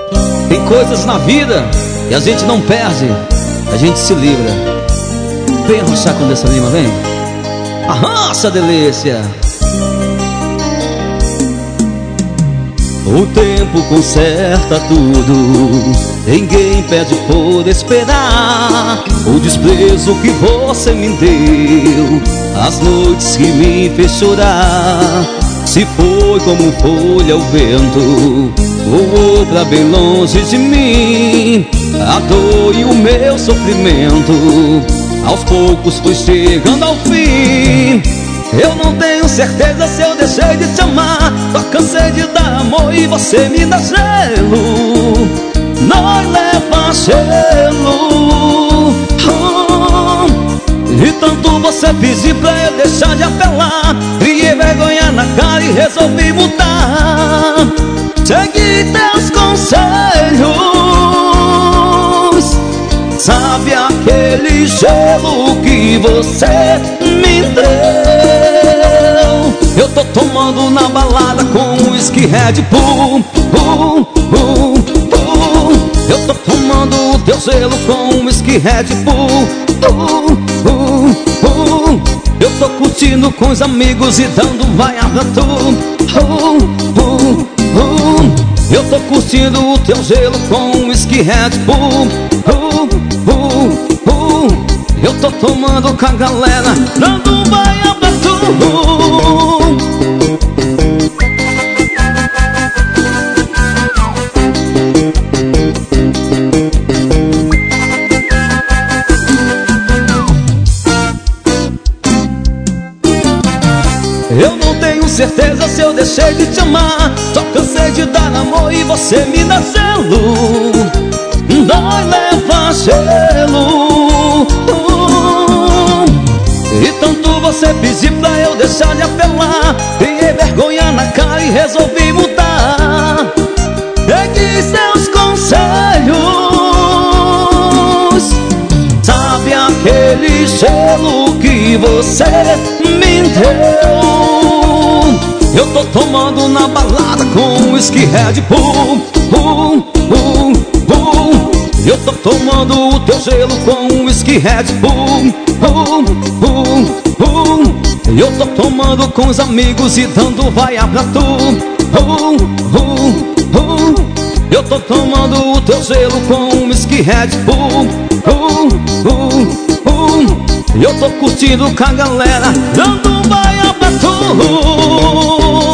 Tem coisas na vida que a gente não perde, a gente se livra. Vem arrochar com dessa lima, vem. Arrocha, delícia. O tempo conserta tudo, ninguém pede por esperar. O desprezo que você me deu, as noites que me fez chorar, se foi como folha ao vento, ou outra bem longe de mim. A dor e o meu sofrimento aos poucos foi chegando ao fim. Eu não tenho certeza se eu deixei de te amar, só cansei de dar amor e você me dá gelo. Nós leva gelo. E tanto você pedir pra eu deixar de apelar, criei vergonha na cara e resolvi mudar. Segui teus conselhos, sabe aquele gelo que você me deu? Eu tô tomando na balada com whisky Red Bull. Eu tô tomando o teu gelo com whisky Red Bull. Eu tô curtindo com os amigos e dando vai pra tu. Eu tô curtindo o teu gelo com whisky Red Bull. Eu tô tomando com a galera, dando vai pra tu. Eu não tenho certeza se eu deixei de te amar, só cansei de dar amor e você me dá gelo. Dói, leva gelo. E tanto você pedir pra eu deixar de apelar, criei vergonha na cara e resolvi mudar. Segui seus conselhos, sabe aquele gelo que você me deu? Eu tô tomando na balada com whisky Red Bull. Eu tô tomando o teu gelo com whisky Red Bull. Eu tô tomando com os amigos e dando vai pra tu. Eu tô tomando o teu gelo com whisky Red Bull. Eu tô curtindo com a galera, dando vai pra tu.